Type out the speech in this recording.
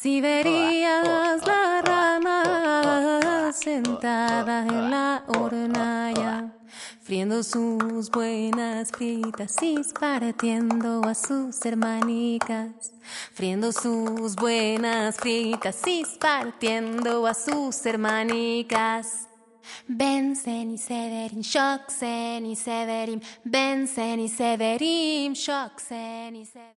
Si verías la rana sentada en la hornalla, friendo sus buenas fritas y partiendo a sus hermanicas. Friendo sus buenas fritas y partiendo a sus hermanicas. Ben Seni severim, çok seni severim. Ben seni severim, çok seni severim.